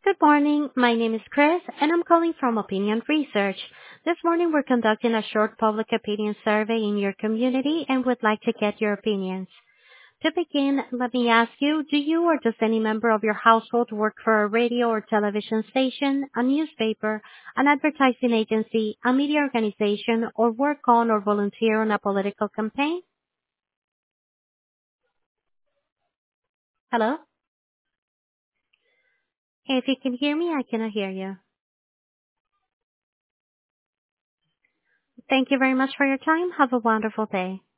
Good morning. My name is Chris, and I'm calling from Opinion Research. This morning, we're conducting a short public opinion survey in your community and would like to get your opinions. To begin, let me ask you, do you or does any member of your household work for a radio or television station, a newspaper, an advertising agency, a media organization, or work on or volunteer on a political campaign? Hello? If you can hear me, I cannot hear you. Thank you very much for your time. Have a wonderful day.